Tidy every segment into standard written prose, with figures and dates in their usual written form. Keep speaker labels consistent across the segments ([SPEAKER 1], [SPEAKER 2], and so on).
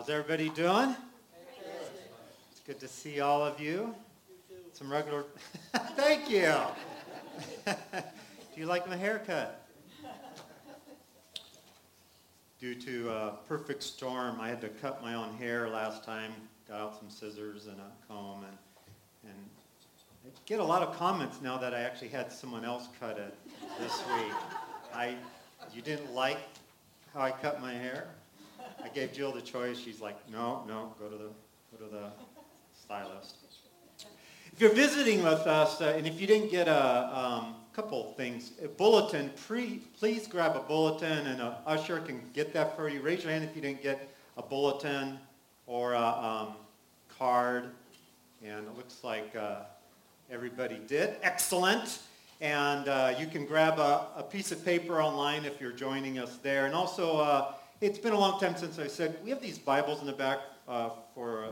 [SPEAKER 1] How's everybody doing? It's good to see all of you. Some regular... Thank you. Do you like my haircut? Due to a perfect storm, I had to cut my own hair last time. Got out some scissors and a comb, and I get a lot of comments now that I actually had someone else cut it this week. You didn't like how I cut my hair? I gave Jill the choice. She's like, no, go to the stylist. If you're visiting with us, and if you didn't get a couple things, a bulletin, please grab a bulletin, and an usher can get that for you. Raise your hand if you didn't get a bulletin or a card, and it looks like everybody did. Excellent. And you can grab a piece of paper online if you're joining us there. And also, it's been a long time since I said, we have these Bibles in the back for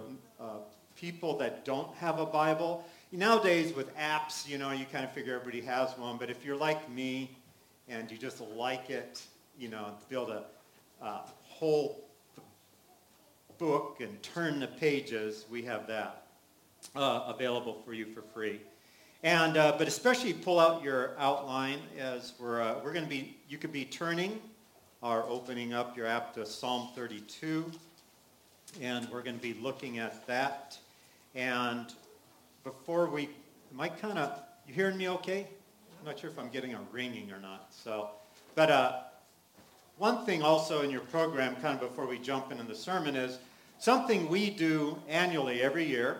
[SPEAKER 1] people that don't have a Bible. Nowadays, with apps, you kind of figure everybody has one. But if you're like me and you just like it, to be able to hold the book and turn the pages, we have that available for you for free. And but especially pull out your outline as we're going to be. You could be turning or opening up your app to Psalm 32, and we're going to be looking at that. And before we, you hearing me okay? I'm not sure if I'm getting a ringing or not. So, but one thing also in your program, kind of before we jump into the sermon, is something we do annually every year.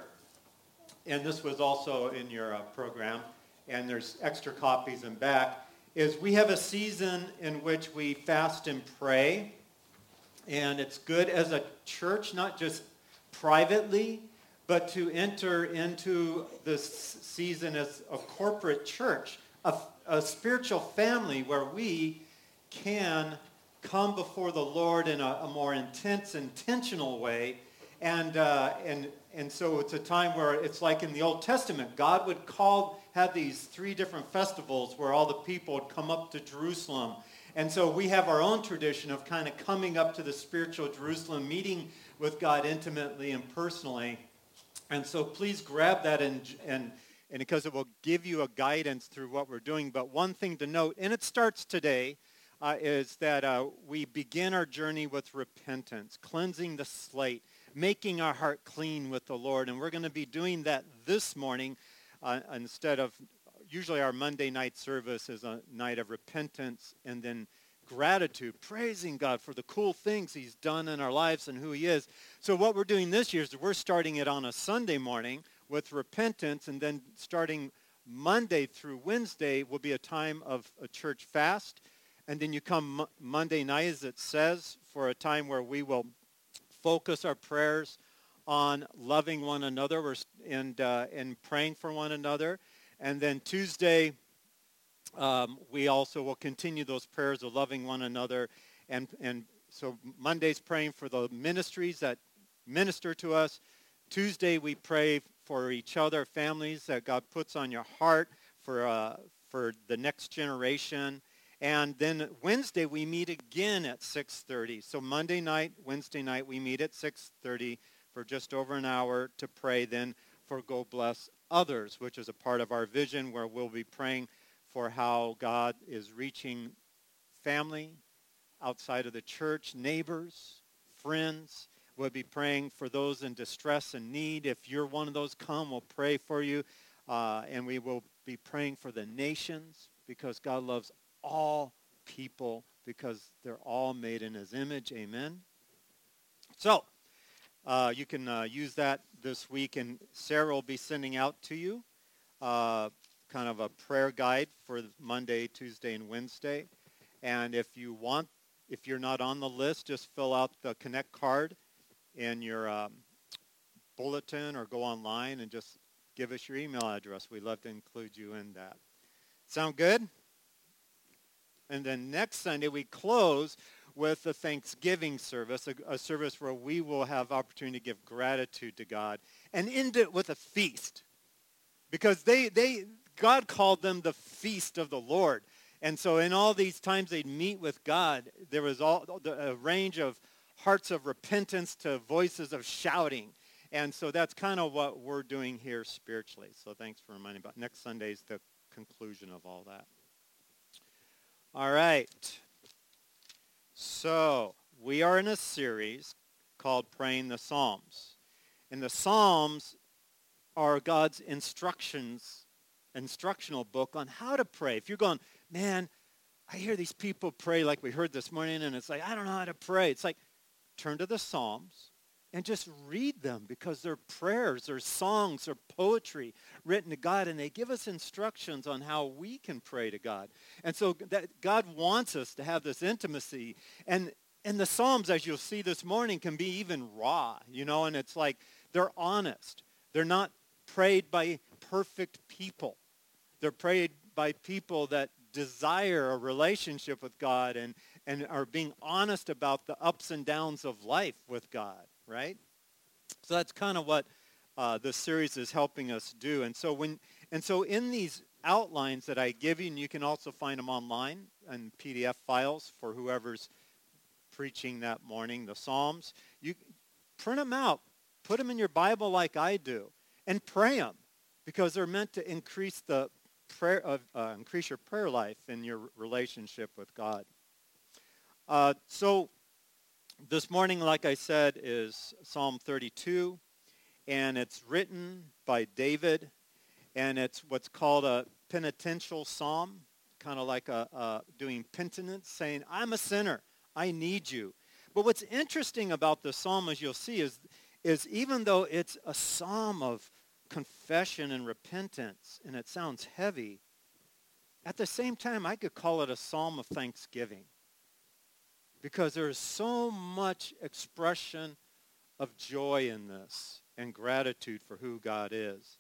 [SPEAKER 1] And this was also in your program, and there's extra copies in back, is we have a season in which we fast and pray. And it's good as a church, not just privately, but to enter into this season as a corporate church, a spiritual family where we can come before the Lord in a more intense, intentional way. And so it's a time where it's like in the Old Testament, God would have these 3 different festivals where all the people would come up to Jerusalem. And so we have our own tradition of kind of coming up to the spiritual Jerusalem, meeting with God intimately and personally. And so please grab that and because it will give you a guidance through what we're doing. But one thing to note, and it starts today, is that we begin our journey with repentance, cleansing the slate, making our heart clean with the Lord. And we're going to be doing that this morning instead of, usually our Monday night service is a night of repentance and then gratitude, praising God for the cool things he's done in our lives and who he is. So what we're doing this year is we're starting it on a Sunday morning with repentance, and then starting Monday through Wednesday will be a time of a church fast. And then you come Monday night, as it says, for a time where we will focus our prayers on loving one another and praying for one another. And then Tuesday, we also will continue those prayers of loving one another. And so Monday's praying for the ministries that minister to us. Tuesday, we pray for each other, families that God puts on your heart for the next generation. And then Wednesday, we meet again at 6:30. So Monday night, Wednesday night, we meet at 6:30 for just over an hour to pray then for Go Bless Others, which is a part of our vision where we'll be praying for how God is reaching family outside of the church, neighbors, friends. We'll be praying for those in distress and need. If you're one of those, come, we'll pray for you. And we will be praying for the nations because God loves all people because they're all made in his image. Amen. So you can use that this week, and Sarah will be sending out to you kind of a prayer guide for Monday, Tuesday, and Wednesday. And if you're not on the list, just fill out the Connect card in your bulletin or go online and just give us your email address. We'd love to include you in that. Sound good? And then next Sunday, we close with a Thanksgiving service, a service where we will have opportunity to give gratitude to God, and end it with a feast. Because God called them the feast of the Lord. And so in all these times they'd meet with God, there was a range of hearts of repentance to voices of shouting. And so that's kind of what we're doing here spiritually. So thanks for reminding about next Sunday's the conclusion of all that. All right. So we are in a series called Praying the Psalms. And the Psalms are God's instructional book on how to pray. If you're going, man, I hear these people pray like we heard this morning, and it's like, I don't know how to pray. It's like, turn to the Psalms and just read them, because they're prayers, they're songs, they're poetry written to God, and they give us instructions on how we can pray to God. And so that God wants us to have this intimacy. And the Psalms, as you'll see this morning, can be even raw, and it's like they're honest. They're not prayed by perfect people. They're prayed by people that desire a relationship with God and are being honest about the ups and downs of life with God, right? So that's kind of what this series is helping us do. And so in these outlines that I give you, and you can also find them online in PDF files for whoever's preaching that morning, the Psalms, you print them out, put them in your Bible like I do, and pray them, because they're meant to increase increase your prayer life and your relationship with God. So this morning, like I said, is Psalm 32, and it's written by David, and it's what's called a penitential psalm, kind of like doing penitence, saying, I'm a sinner, I need you. But what's interesting about the psalm, as you'll see, is even though it's a psalm of confession and repentance, and it sounds heavy, at the same time, I could call it a psalm of thanksgiving, because there is so much expression of joy in this and gratitude for who God is.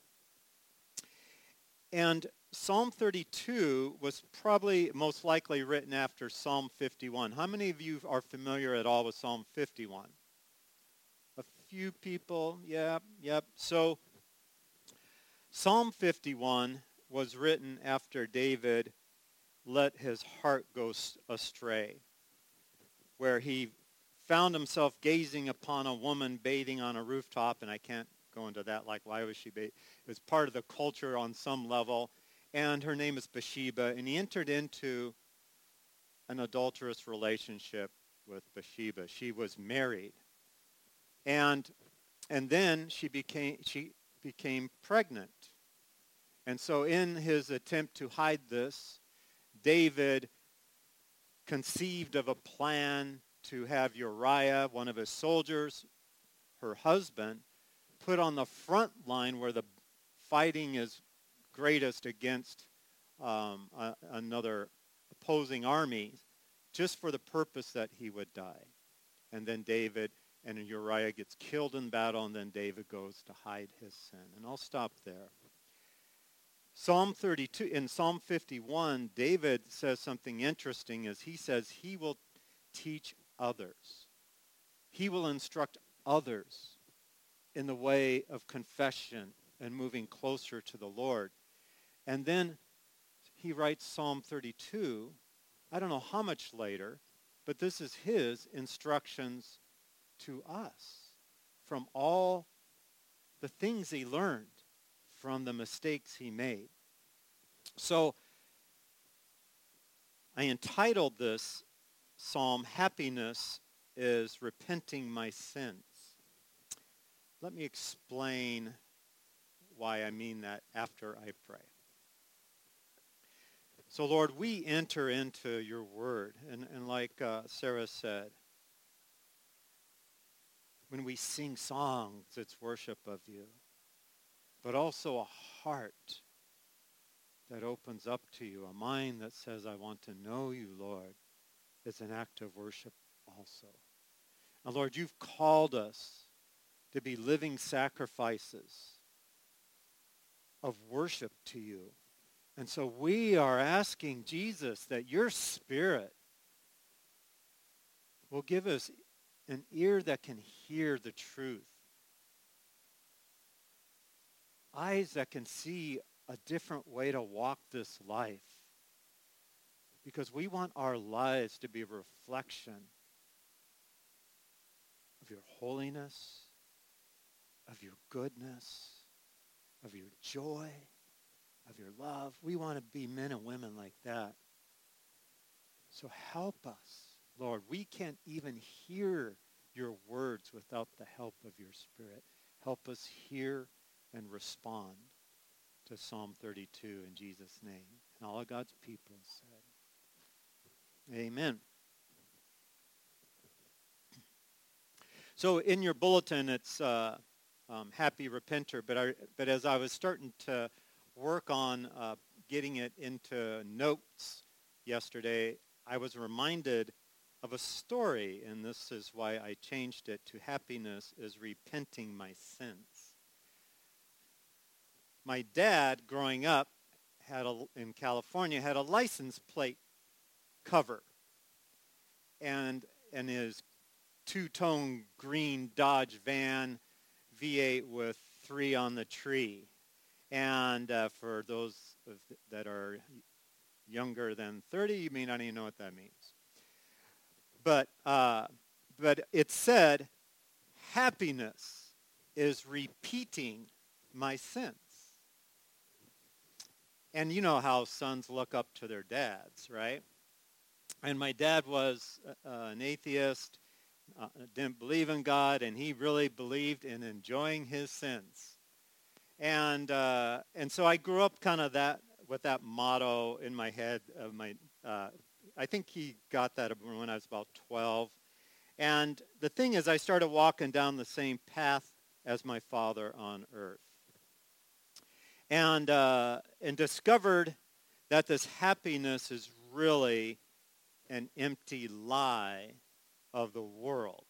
[SPEAKER 1] And Psalm 32 was probably most likely written after Psalm 51. How many of you are familiar at all with Psalm 51? A few people, yep. So Psalm 51 was written after David let his heart go astray, where he found himself gazing upon a woman bathing on a rooftop, and I can't go into that, like why was she bathing? It was part of the culture on some level, and her name is Bathsheba, and he entered into an adulterous relationship with Bathsheba. She was married, and then she became pregnant. And so in his attempt to hide this, David conceived of a plan to have Uriah, one of his soldiers, her husband, put on the front line where the fighting is greatest against another opposing army, just for the purpose that he would die. And then David and Uriah gets killed in battle, and then David goes to hide his sin. And I'll stop there. Psalm 32, in Psalm 51, David says something interesting, as he says he will teach others. He will instruct others in the way of confession and moving closer to the Lord. And then he writes Psalm 32, I don't know how much later, but this is his instructions to us from all the things he learned from the mistakes he made. So I entitled this psalm, Happiness is Repenting My Sins. Let me explain why I mean that after I pray. So Lord, we enter into your word, and like Sarah said, when we sing songs, it's worship of you, but also a heart that opens up to you, a mind that says, I want to know you, Lord, is an act of worship also. And Lord, you've called us to be living sacrifices of worship to you. And so we are asking Jesus that your Spirit will give us an ear that can hear the truth, eyes that can see a different way to walk this life, because we want our lives to be a reflection of your holiness, of your goodness, of your joy, of your love. We want to be men and women like that. So help us, Lord. We can't even hear your words without the help of your Spirit. Help us hear and respond to Psalm 32 in Jesus' name. And all of God's people said, amen. So in your bulletin, it's Happy Repenter. But as I was starting to work on getting it into notes yesterday, I was reminded of a story, and this is why I changed it to Happiness is Repenting My Sins. My dad, growing up in California, had a license plate cover, and his two-tone green Dodge van V8 with 3 on the tree. And for those that are younger than 30, you may not even know what that means. But it said, happiness is repeating my sins. And you know how sons look up to their dads, right? And my dad was an atheist, didn't believe in God, and he really believed in enjoying his sins. And so I grew up kind of with that motto in my head. I think he got that when I was about 12. And the thing is, I started walking down the same path as my father on earth. And discovered that this happiness is really an empty lie of the world.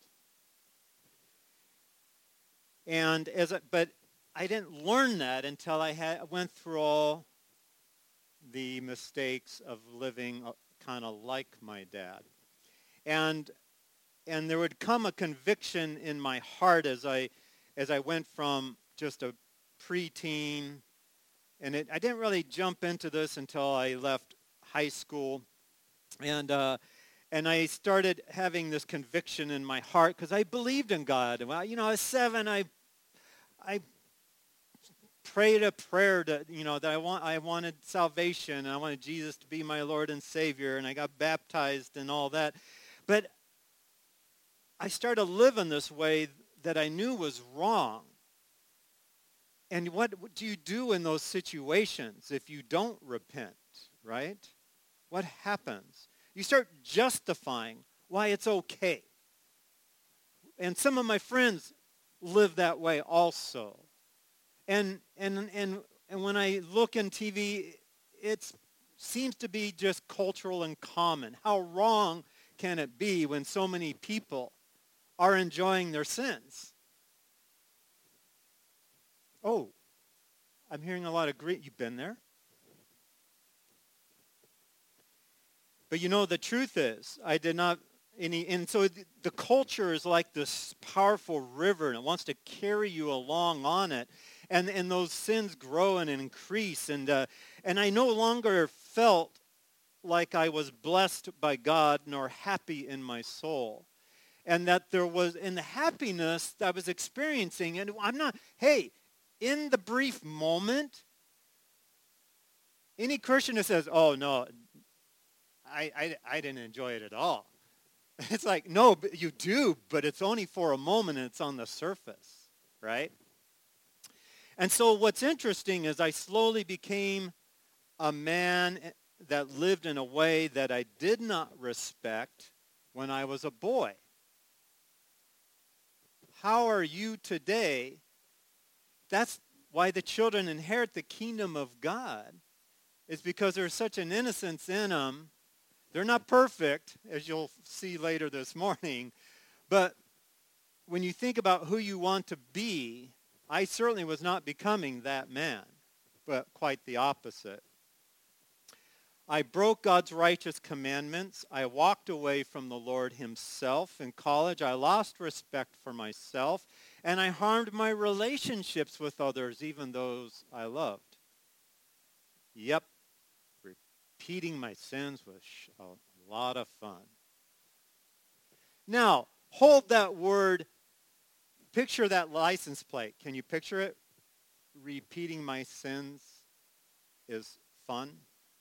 [SPEAKER 1] But I didn't learn that until I went through all the mistakes of living kind of like my dad. And there would come a conviction in my heart as I went from just a preteen, and I didn't really jump into this until I left high school, and I started having this conviction in my heart because I believed in God. Well, I was 7. I prayed a prayer that I wanted salvation, and I wanted Jesus to be my Lord and Savior, and I got baptized and all that. But I started living this way that I knew was wrong. And what do you do in those situations if you don't repent, right? What happens? You start justifying why it's okay. And some of my friends live that way also. And when I look in TV, it seems to be just cultural and common. How wrong can it be when so many people are enjoying their sins? Oh, I'm hearing a lot of great. You've been there? But the truth is, I did not and so the culture is like this powerful river, and it wants to carry you along on it. And those sins grow and increase. And I no longer felt like I was blessed by God nor happy in my soul. And that there was, in the happiness that I was experiencing, and in the brief moment, any Christian who says, oh, no, I didn't enjoy it at all. It's like, no, but you do, but it's only for a moment and it's on the surface, right? And so what's interesting is I slowly became a man that lived in a way that I did not respect when I was a boy. How are you today? That's why the children inherit the kingdom of God, is because there's such an innocence in them. They're not perfect, as you'll see later this morning, but when you think about who you want to be, I certainly was not becoming that man, but quite the opposite. I broke God's righteous commandments. I walked away from the Lord himself. In college, I lost respect for myself, and I harmed my relationships with others, even those I loved. Yep, repeating my sins was a lot of fun. Now, hold that word Picture that license plate. Can you picture it? Repeating my sins is fun.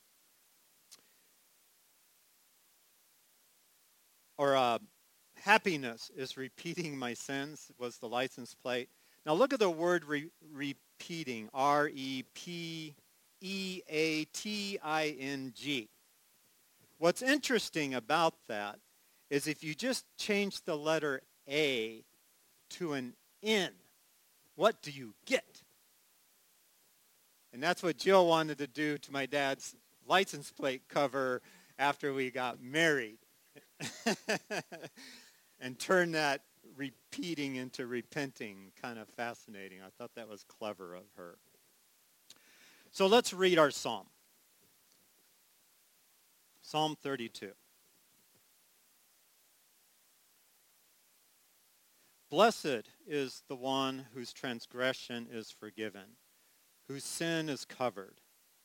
[SPEAKER 1] Or happiness is repeating my sins was the license plate. Now look at the word repeating. R-E-P-E-A-T-I-N-G. What's interesting about that is if you just change the letter A to an N, what do you get? And that's what Jill wanted to do to my dad's license plate cover after we got married. And turn that repeating into repenting. Kind of fascinating. I thought that was clever of her. So let's read our psalm. Psalm 32. Blessed is the one whose transgression is forgiven, whose sin is covered.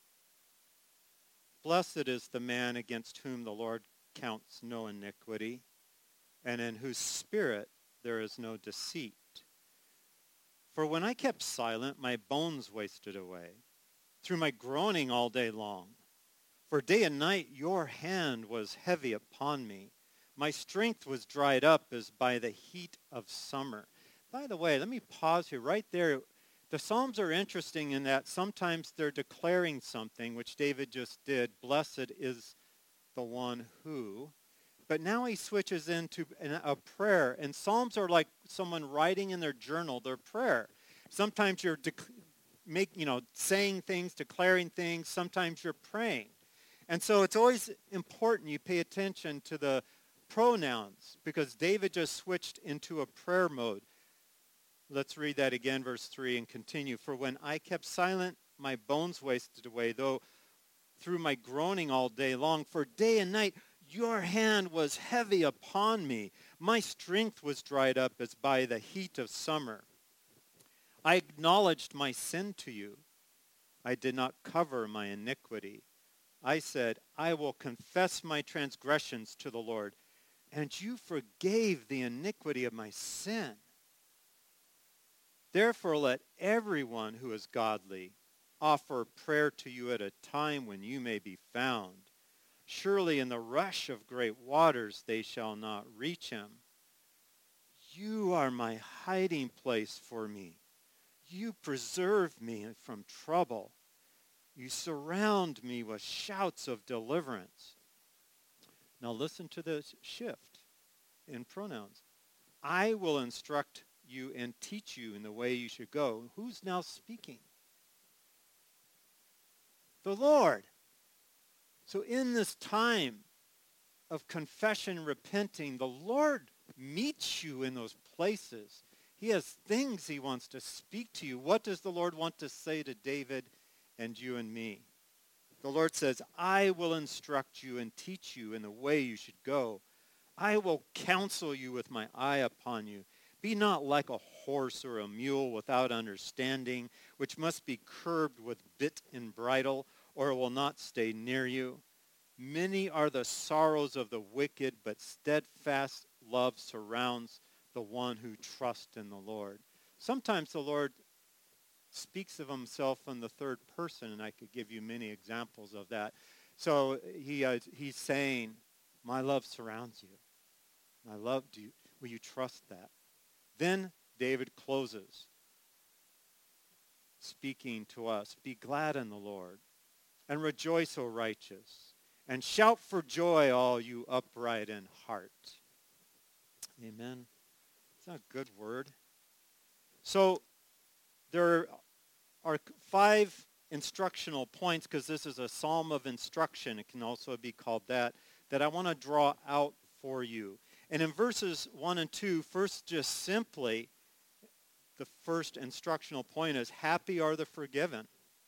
[SPEAKER 1] Blessed is the man against whom the Lord counts no iniquity, and in whose spirit there is no deceit. For when I kept silent, my bones wasted away, through my groaning all day long. For day and night your hand was heavy upon me. My strength was dried up as by the heat of summer. By the way, let me pause here. Right there, the Psalms are interesting in that sometimes they're declaring something, which David just did. Blessed is the one who. But now he switches into a prayer. And Psalms are like someone writing in their journal their prayer. Sometimes you're saying things, declaring things. Sometimes you're praying. And so it's always important you pay attention to the pronouns because David just switched into a prayer mode. Let's read that again, verse 3, and continue. For when I kept silent, my bones wasted away, though through my groaning all day long. For day and night your hand was heavy upon me. My strength was dried up as by the heat of summer. I acknowledged my sin to you. I did not cover my iniquity. I said, I will confess my transgressions to the Lord, and you forgave the iniquity of my sin. Therefore let everyone who is godly offer prayer to you at a time when you may be found. Surely in the rush of great waters they shall not reach him. You are my hiding place for me. You preserve me from trouble. You surround me with shouts of deliverance. Now listen to the shift in pronouns. I will instruct you and teach you in the way you should go. Who's now speaking? The Lord. So in this time of confession, repenting, the Lord meets you in those places. He has things he wants to speak to you. What does the Lord want to say to David and you and me? The Lord says, I will instruct you and teach you in the way you should go. I will counsel you with my eye upon you. Be not like a horse or a mule without understanding, which must be curbed with bit and bridle, or it will not stay near you. Many are the sorrows of the wicked, but steadfast love surrounds the one who trusts in the Lord. Sometimes the Lord speaks of himself in the third person, and I could give you many examples of that. So he's saying, my love surrounds you. My love, will you trust that? Then David closes, speaking to us, be glad in the Lord, and rejoice, O righteous, and shout for joy, all you upright in heart. Amen. Is that a good word? So there are 5 instructional points, because this is a psalm of instruction. It can also be called that I want to draw out for you. And in verses 1 and 2, first just simply, the first instructional point is, happy are the forgiven.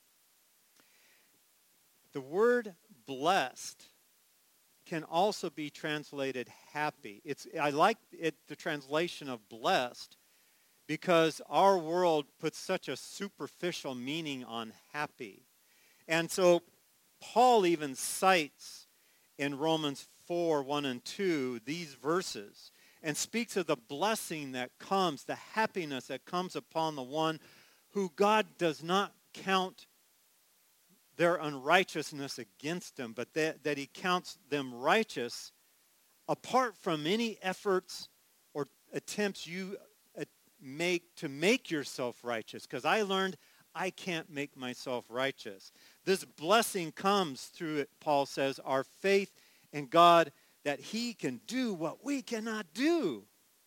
[SPEAKER 1] The word blessed can also be translated happy. I like the translation of blessed because our world puts such a superficial meaning on happy. And so Paul even cites in Romans 4, 1 and 2, these verses. and speaks of the blessing that comes, the happiness that comes upon the one who God does not count their unrighteousness against them, but that he counts them righteous apart from any efforts or attempts you make to make yourself righteous. Because I learned I can't make myself righteous. This blessing comes through it, Paul says, our faith in God, that he can do what we cannot do.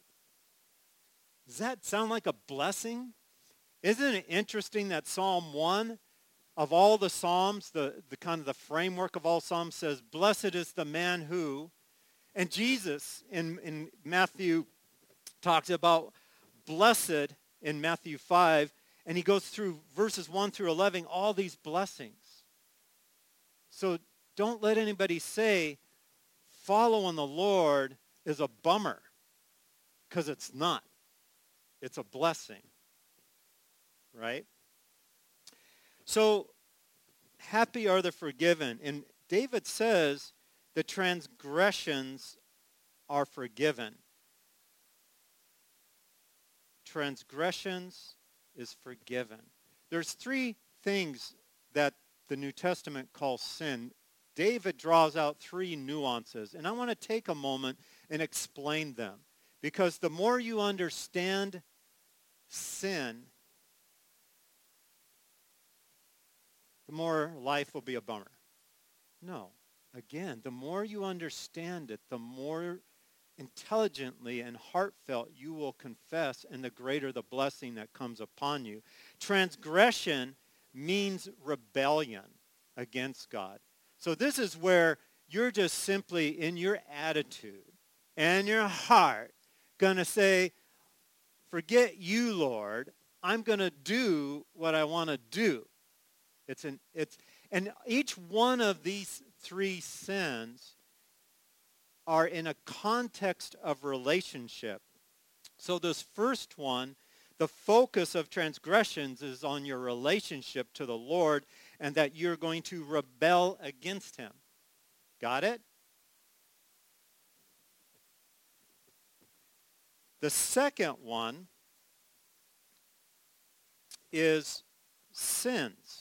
[SPEAKER 1] Does that sound like a blessing? Isn't it interesting that Psalm 1, of all the Psalms, the kind of the framework of all Psalms says, blessed is the man who, and Jesus in Matthew talks about blessed in Matthew 5, and he goes through verses 1 through 11, all these blessings. So don't let anybody say following the Lord is a bummer, because it's not. It's a blessing, right? So happy are the forgiven. And David says the transgressions are forgiven. Transgressions is forgiven. There's three things that the New Testament calls sin. David draws out three nuances, and I want to take a moment and explain them. Because the more you understand sin, the more life will be a bummer. No. Again, the more you understand it, the more intelligently and heartfelt you will confess, and the greater the blessing that comes upon you. Transgression means rebellion against God. So this is where you're just simply in your attitude and your heart going to say, forget you, Lord. I'm going to do what I want to do. And each one of these three sins are in a context of relationship. So this first one, the focus of transgressions is on your relationship to the Lord, and that you're going to rebel against him. Got it? The second one is sins.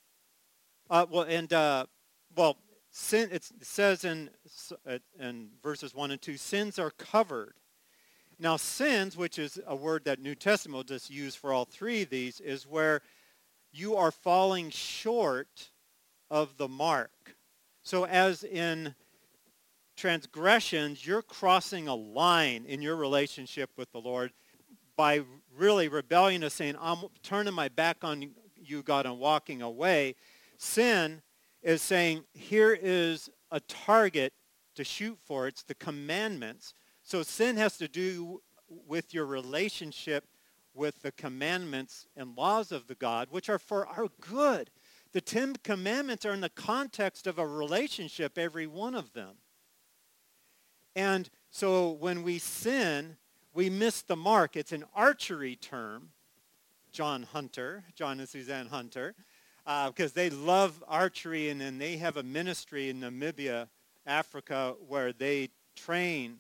[SPEAKER 1] Sin. It says in verses 1 and 2, sins are covered. Now, sins, which is a word that New Testament will just use for all three of these, is where you are falling short of the mark. So as in transgressions, you're crossing a line in your relationship with the Lord by really rebelling and saying, I'm turning my back on you, God, and walking away. Sin is saying, here is a target to shoot for. It's the commandments. So sin has to do with your relationship with the commandments and laws of the God, which are for our good. The 10 commandments are in the context of a relationship, every one of them. And so when we sin, we miss the mark. It's an archery term. John and Suzanne Hunter, because they love archery, and then they have a ministry in Namibia, Africa, where they train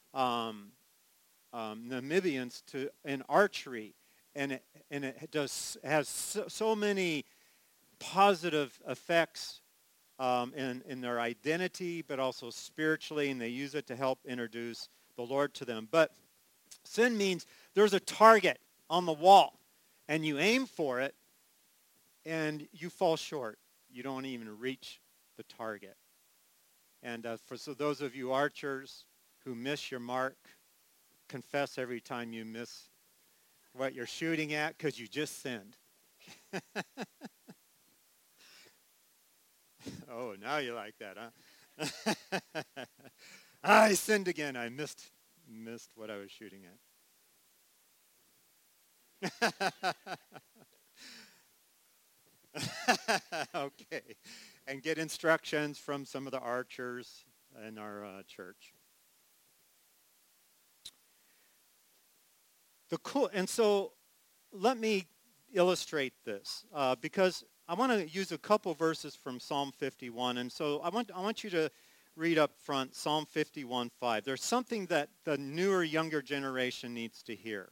[SPEAKER 1] Namibians in archery, and it has so many positive effects in their identity, but also spiritually, and they use it to help introduce the Lord to them. But sin means there's a target on the wall, and you aim for it, and you fall short. You don't even reach the target. And so those of you archers who miss your mark, confess every time you miss what you're shooting at, because you just sinned. Oh, now you like that, huh? I sinned again. I missed what I was shooting at. Okay. And get instructions from some of the archers in our church. And so let me illustrate this because I want to use a couple verses from Psalm 51. And so I want you to read up front Psalm 51:5. There's something that the newer, younger generation needs to hear.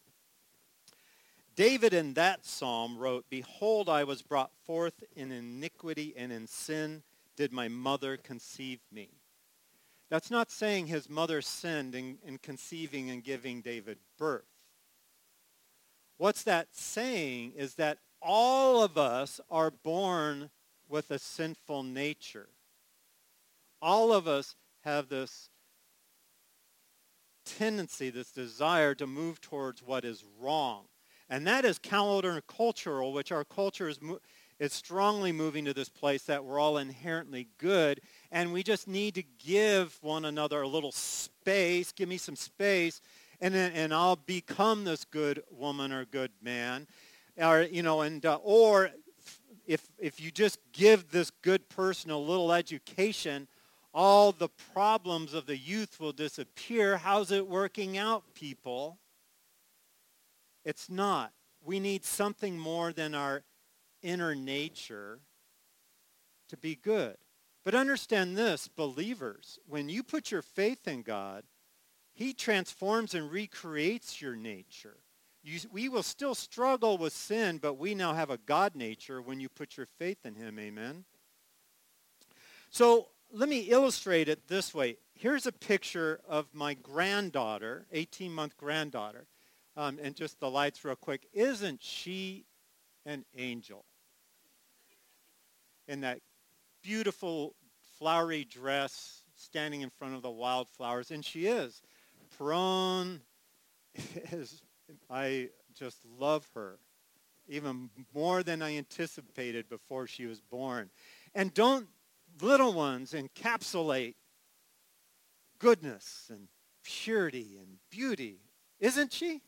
[SPEAKER 1] David in that psalm wrote, "Behold, I was brought forth in iniquity, and in sin did my mother conceive me." That's not saying his mother sinned in conceiving and giving David birth. What's that saying is that all of us are born with a sinful nature. All of us have this tendency, this desire to move towards what is wrong. And that is countercultural, which our culture is strongly moving to this place that we're all inherently good, and we just need to give one another a little space. Give me some space, and I'll become this good woman or good man, or or if you just give this good person a little education, all the problems of the youth will disappear. How's it working out, people? It's not. We need something more than our inner nature to be good. But understand this, believers, when you put your faith in God, he transforms and recreates your nature. We will still struggle with sin, but we now have a God nature when you put your faith in him, amen? So let me illustrate it this way. Here's a picture of my granddaughter, 18-month granddaughter. And just the lights real quick. Isn't she an angel? In that beautiful flowery dress, standing in front of the wildflowers. And she is. Peron I just love her, even more than I anticipated before she was born. And don't little ones encapsulate goodness and purity and beauty, isn't she?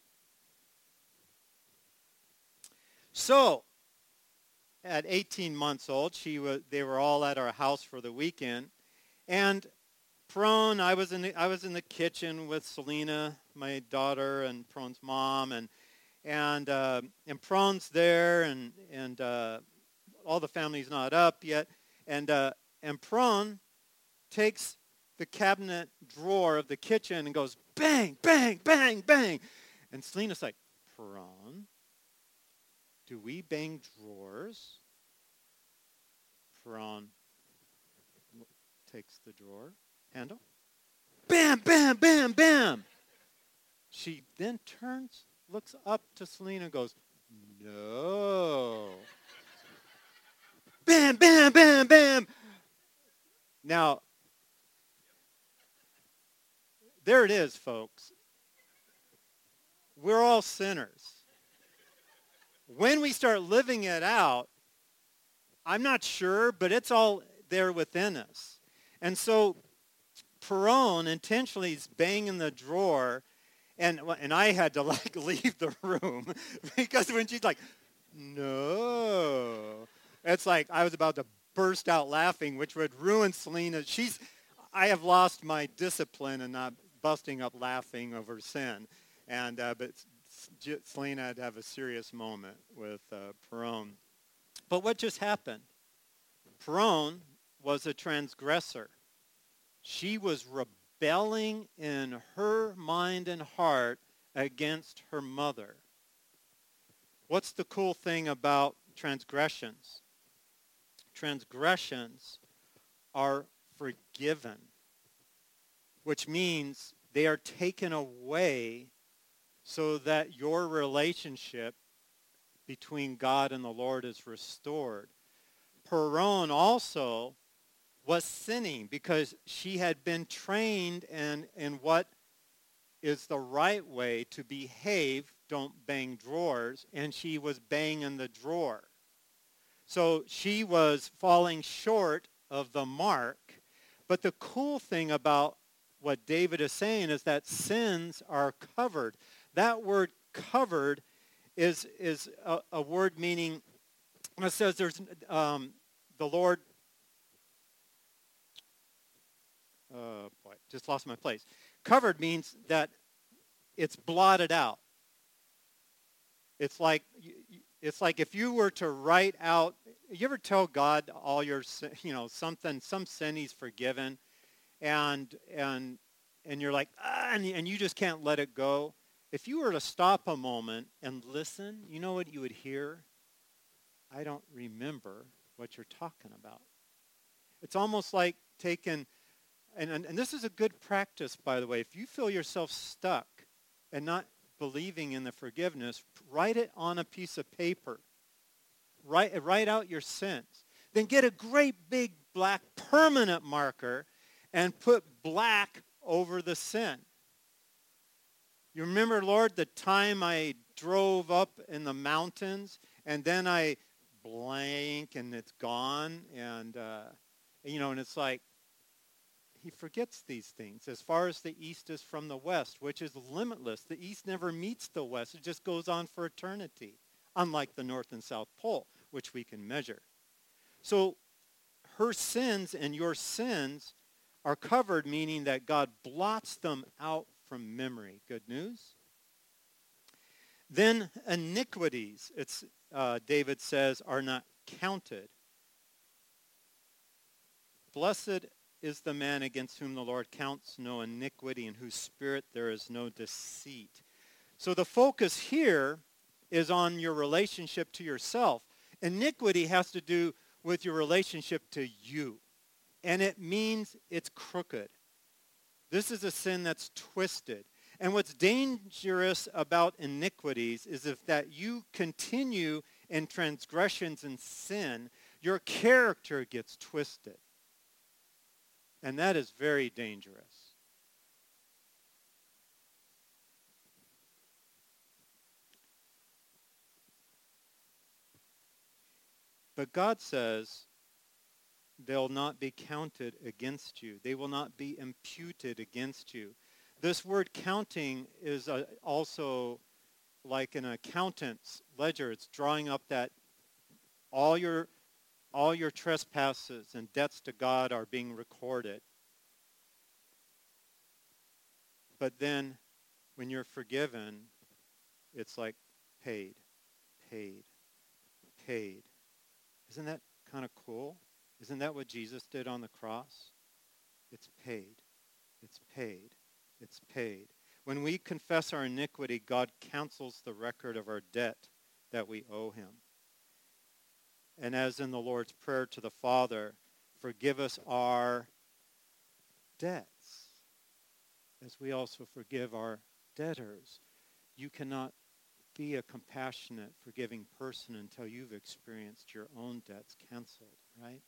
[SPEAKER 1] So, at 18 months old, they were all at our house for the weekend, and Peron, I was in the kitchen with Selena, my daughter, and Peron's mom, and Peron's there, and all the family's not up yet, and Peron takes the cabinet drawer of the kitchen and goes bang, bang, bang, bang, and Selena's like, Peron, do we bang drawers? Peron takes the drawer handle. Bam, bam, bam, bam. She then turns, looks up to Selena and goes, no. Bam, bam, bam, bam. Now, there it is, folks. We're all sinners. When we start living it out, I'm not sure, but it's all there within us. And so Peron intentionally is banging the drawer, and I had to leave the room because when she's like, no, it's like I was about to burst out laughing, which would ruin Selena. I have lost my discipline and not busting up laughing over sin, but Selena had to have a serious moment with Peron. But what just happened? Peron was a transgressor. She was rebelling in her mind and heart against her mother. What's the cool thing about transgressions? Transgressions are forgiven, which means they are taken away so that your relationship between God and the Lord is restored. Peron also was sinning because she had been trained in what is the right way to behave, don't bang drawers, and she was banging the drawer. So she was falling short of the mark. But the cool thing about what David is saying is that sins are covered. That word covered is a word meaning, it says there's the Lord, just lost my place. Covered means that it's blotted out. It's like if you were to write out, you ever tell God all your, some sin he's forgiven, and you're like, and you just can't let it go. If you were to stop a moment and listen, you know what you would hear? I don't remember what you're talking about. It's almost like taking, and this is a good practice, by the way. If you feel yourself stuck and not believing in the forgiveness, write it on a piece of paper. Write out your sins. Then get a great big black permanent marker and put black over the sin. You remember, Lord, the time I drove up in the mountains and then I blank and it's gone, and and it's like he forgets these things. As far as the east is from the west, which is limitless. The east never meets the west. It just goes on for eternity, unlike the North and South Pole, which we can measure. So her sins and your sins are covered, meaning that God blots them out from memory. Good news? Then iniquities, David says, are not counted. Blessed is the man against whom the Lord counts no iniquity, in whose spirit there is no deceit. So the focus here is on your relationship to yourself. Iniquity has to do with your relationship to you. And it means it's crooked. This is a sin that's twisted. And what's dangerous about iniquities is if that you continue in transgressions and sin, your character gets twisted. And that is very dangerous. But God says they'll not be counted against you. They will not be imputed against you. This word counting is also like an accountant's ledger. It's drawing up that all your trespasses and debts to God are being recorded. But then when you're forgiven, it's like paid, paid, paid. Isn't that kind of cool? Isn't that what Jesus did on the cross? It's paid. It's paid. It's paid. When we confess our iniquity, God cancels the record of our debt that we owe him. And as in the Lord's Prayer to the Father, forgive us our debts, as we also forgive our debtors. You cannot be a compassionate, forgiving person until you've experienced your own debts canceled, right?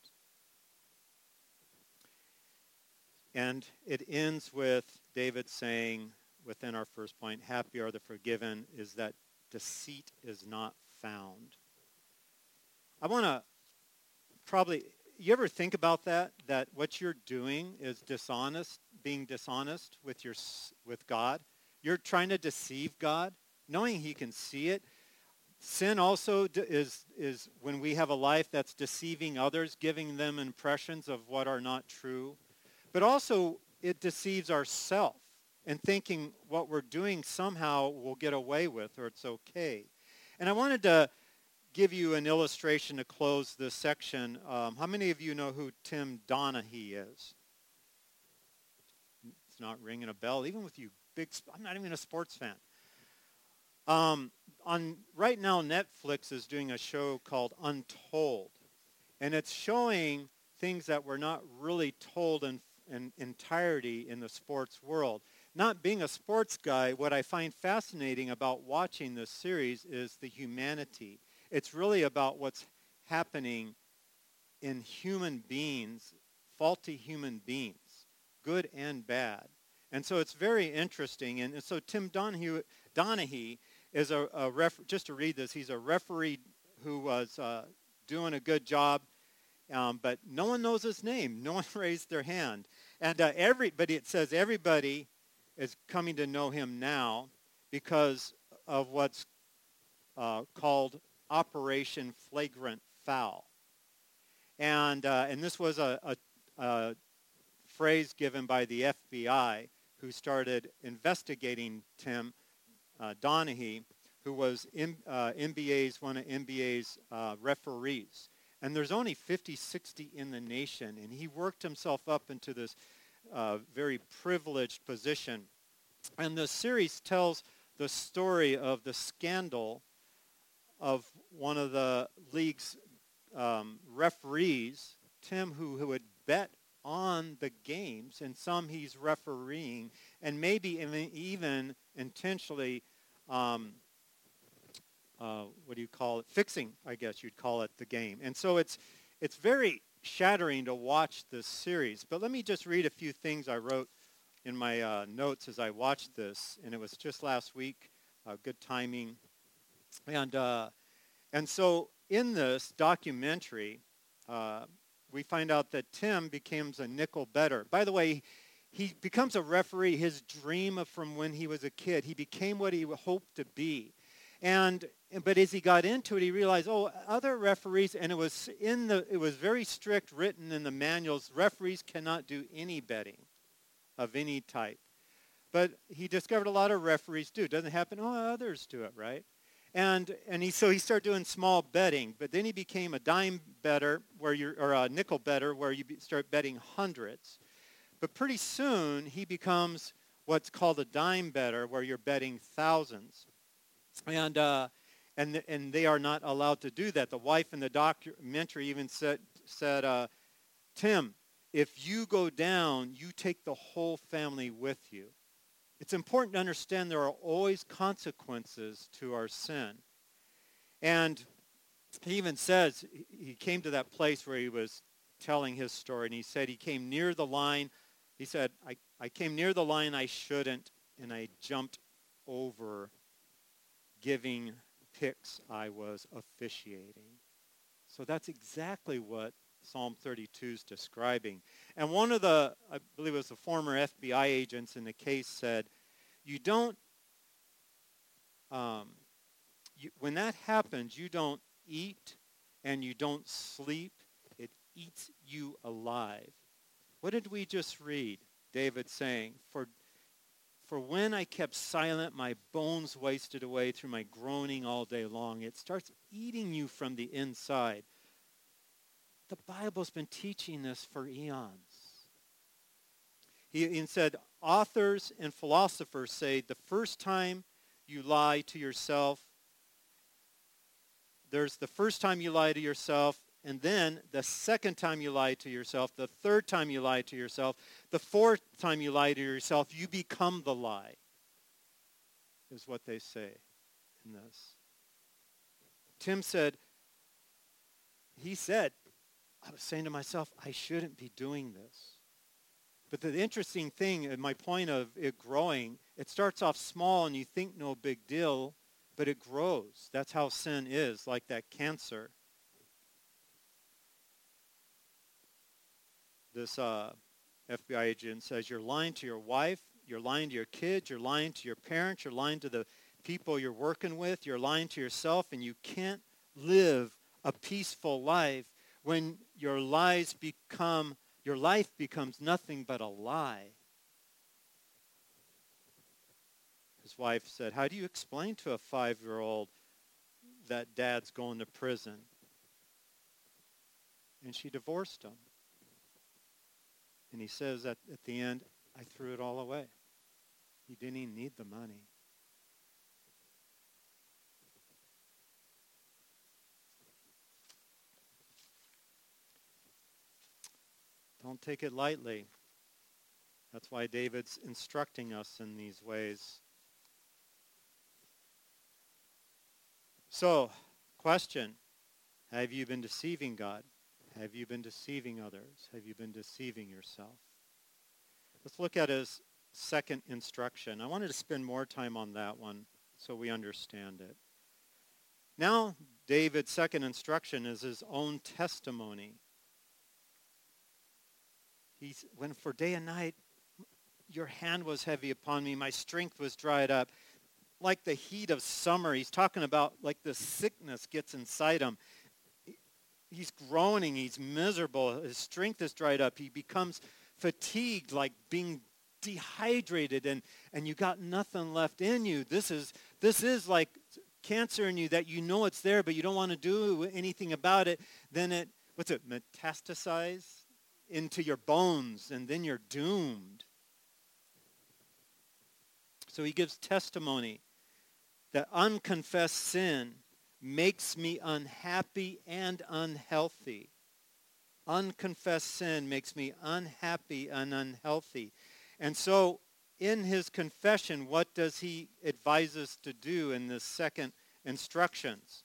[SPEAKER 1] And it ends with David saying, within our first point, happy are the forgiven, is that deceit is not found. I want to you ever think about that what you're doing is dishonest, being dishonest with God? You're trying to deceive God, knowing he can see it. Sin also is when we have a life that's deceiving others, giving them impressions of what are not true. But also, it deceives ourselves and thinking what we're doing somehow we'll get away with or it's okay. And I wanted to give you an illustration to close this section. How many of you know who Tim Donaghy is? It's not ringing a bell, even with you I'm not even a sports fan. Right now, Netflix is doing a show called Untold. And it's showing things that were not really told in entirety in the sports world. Not being a sports guy, what I find fascinating about watching this series is the humanity. It's really about what's happening in human beings, faulty human beings, good and bad. And so it's very interesting. And so Tim Donaghy is just to read this, he's a referee who was doing a good job, but no one knows his name. No one raised their hand. And it says everybody is coming to know him now because of what's called Operation Flagrant Foul. And this was a phrase given by the FBI, who started investigating Tim Donaghy, who was one of NBA's referees. And there's only 50, 60 in the nation. And he worked himself up into this very privileged position. And the series tells the story of the scandal of one of the league's referees, Tim, who had bet on the games, and some he's refereeing, and maybe even intentionally, what do you call it, fixing, I guess you'd call it, the game. And so it's very shattering to watch this series. But let me just read a few things I wrote in my notes as I watched this, and it was just last week, good timing. And so in this documentary, we find out that Tim becomes a nickel bettor. By the way, he becomes a referee, his dream from when he was a kid. He became what he hoped to be. But as he got into it, he realized, other referees, and it was very strict, written in the manuals, referees cannot do any betting of any type. But he discovered a lot of referees do. It doesn't happen, others do it, right? So he started doing small betting, but then he became a dime bettor, or a nickel bettor, where you start betting hundreds. But pretty soon he becomes what's called a dime bettor, where you're betting thousands, and they are not allowed to do that. The wife in the documentary even said, Tim, if you go down, you take the whole family with you. It's important to understand there are always consequences to our sin. And he even says he came to that place where he was telling his story, and he said he came near the line. He said, I came near the line I shouldn't, and I jumped over giving picks I was officiating. So that's exactly what Psalm 32 is describing. And one of the, I believe it was the former FBI agents in the case, said, when that happens, you don't eat and you don't sleep. It eats you alive. What did we just read? David saying, for when I kept silent, my bones wasted away through my groaning all day long. It starts eating you from the inside. The Bible's been teaching this for eons. He said, authors and philosophers say the first time you lie to yourself, there's the first time you lie to yourself, and then the second time you lie to yourself, the third time you lie to yourself, the fourth time you lie to yourself, you become the lie, is what they say in this. Tim said, I was saying to myself, I shouldn't be doing this. But the interesting thing, and my point of it growing, it starts off small and you think no big deal, but it grows. That's how sin is, like that cancer. This FBI agent says, you're lying to your wife, you're lying to your kids, you're lying to your parents, you're lying to the people you're working with, you're lying to yourself, and you can't live a peaceful life when your life becomes nothing but a lie. His wife said, how do you explain to a 5-year-old that dad's going to prison? And she divorced him. And he says at the end, I threw it all away. He didn't even need the money. Don't take it lightly. That's why David's instructing us in these ways. So, question, have you been deceiving God? Have you been deceiving others? Have you been deceiving yourself? Let's look at his second instruction. I wanted to spend more time on that one so we understand it. Now, David's second instruction is his own testimony. When for day and night your hand was heavy upon me, my strength was dried up. Like the heat of summer, he's talking about like the sickness gets inside him. He's groaning, he's miserable, his strength is dried up. He becomes fatigued, like being dehydrated, and you got nothing left in you. This is like cancer in you that you know it's there, but you don't want to do anything about it. Then it metastasizes into your bones, and then you're doomed. So he gives testimony that unconfessed sin makes me unhappy and unhealthy. Unconfessed sin makes me unhappy and unhealthy. And so in his confession, what does he advise us to do in the second instructions?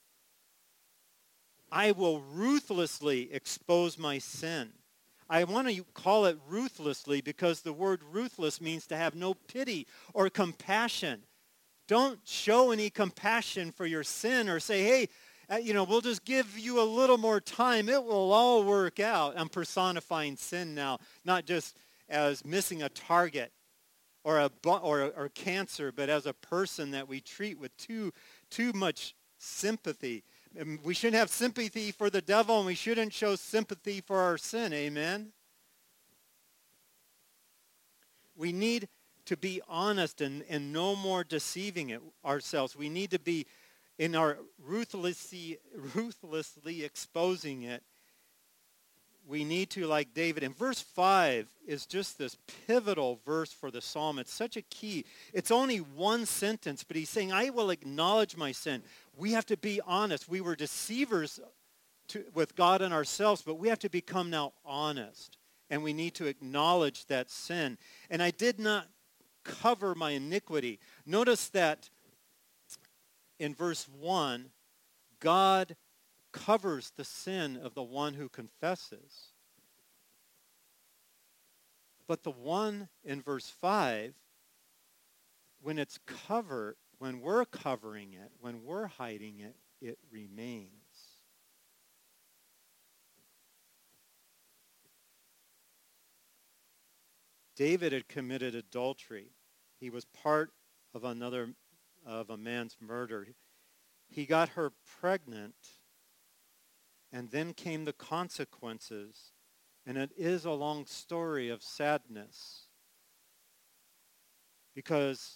[SPEAKER 1] I will ruthlessly expose my sin. I want to call it ruthlessly because the word ruthless means to have no pity or compassion. Don't show any compassion for your sin or say, hey, we'll just give you a little more time. It will all work out. I'm personifying sin now, not just as missing a target or cancer, but as a person that we treat with too much sympathy. We shouldn't have sympathy for the devil, and we shouldn't show sympathy for our sin. Amen? We need to be honest and no more deceiving ourselves. We need to be in our ruthlessly exposing it. We need to, like David. And verse 5 is just this pivotal verse for the psalm. It's such a key. It's only one sentence, but he's saying, I will acknowledge my sin. We have to be honest. We were deceivers with God and ourselves, but we have to become now honest. And we need to acknowledge that sin. And I did not cover my iniquity. Notice that in verse 1, God covers the sin of the one who confesses. But the one in verse 5, when it's covered, when we're covering it, when we're hiding it, it remains. David had committed adultery. He was part of a man's murder. He got her pregnant, and then came the consequences. And it is a long story of sadness, because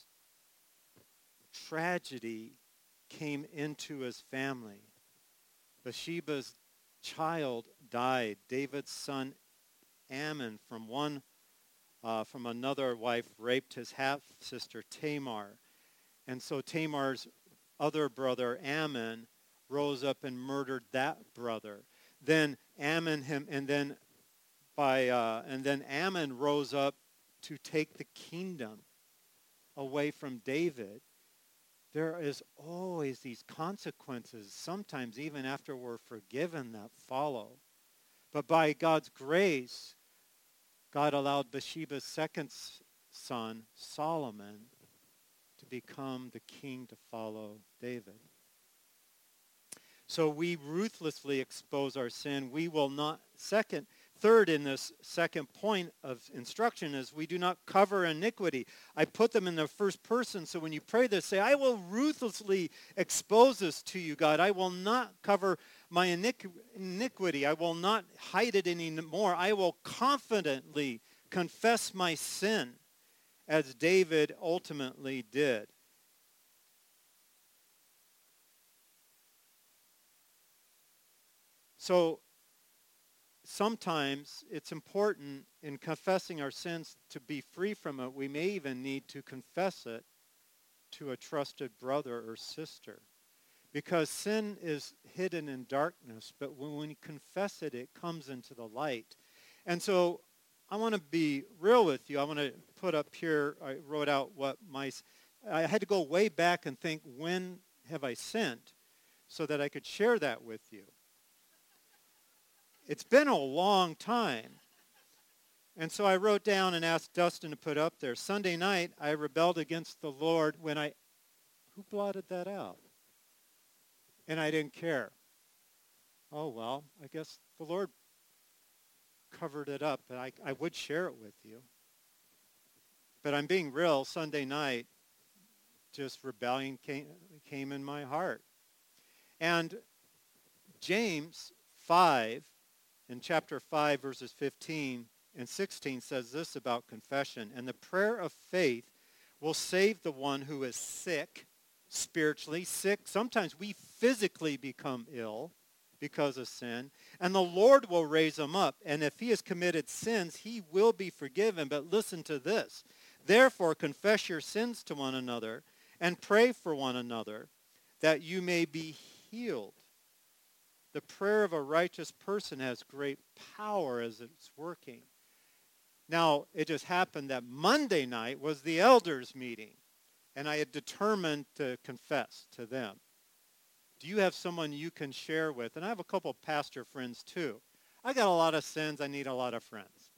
[SPEAKER 1] tragedy came into his family. Bathsheba's child died. David's son Ammon from another wife raped his half-sister Tamar. And so Tamar's other brother Ammon rose up and murdered that brother. Then Ammon rose up to take the kingdom away from David. There is always these consequences, sometimes even after we're forgiven, that follow. But by God's grace, God allowed Bathsheba's second son, Solomon, to become the king to follow David. So we ruthlessly expose our sin. We will not, third in this second point of instruction is we do not cover iniquity. I put them in the first person, so when you pray this, say, I will ruthlessly expose this to you, God. I will not cover my iniquity. I will not hide it anymore. I will confidently confess my sin, as David ultimately did. So sometimes it's important in confessing our sins to be free from it. We may even need to confess it to a trusted brother or sister, because sin is hidden in darkness, but when we confess it, it comes into the light. And so I want to be real with you. I want to put up here, I wrote out I had to go way back and think, when have I sinned, so that I could share that with you. It's been a long time. And so I wrote down and asked Dustin to put up there, Sunday night, I rebelled against the Lord who blotted that out? And I didn't care. Oh, well, I guess the Lord covered it up, and I would share it with you. But I'm being real, Sunday night, just rebellion came in my heart. And James 5, in chapter 5, verses 15 and 16 says this about confession. And the prayer of faith will save the one who is sick, spiritually sick. Sometimes we physically become ill. because of sin, and the Lord will raise him up. And if he has committed sins, he will be forgiven. But listen to this. Therefore, confess your sins to one another and pray for one another that you may be healed. The prayer of a righteous person has great power as it's working. Now, it just happened that Monday night was the elders' meeting, and I had determined to confess to them. Do you have someone you can share with? And I have a couple of pastor friends too. I got a lot of sins. I need a lot of friends.